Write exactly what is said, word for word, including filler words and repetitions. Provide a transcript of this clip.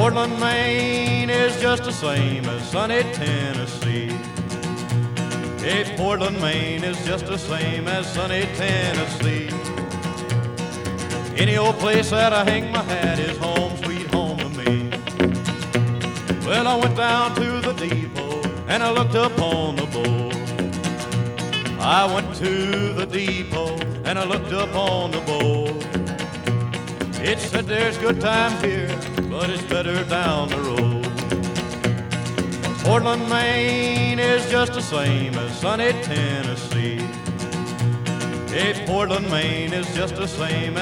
Portland, Maine is just the same as sunny Tennessee. Hey, Portland, Maine is just the same as sunny Tennessee. Any old place that I hang my hat is home, sweet home to me. Well, I went down to the depot and I looked upon the board. I went to the depot and I looked upon the board. It said there's good times here, but it's better down the road. Portland, Maine is just the same as sunny Tennessee. Hey, Portland, Maine is just the same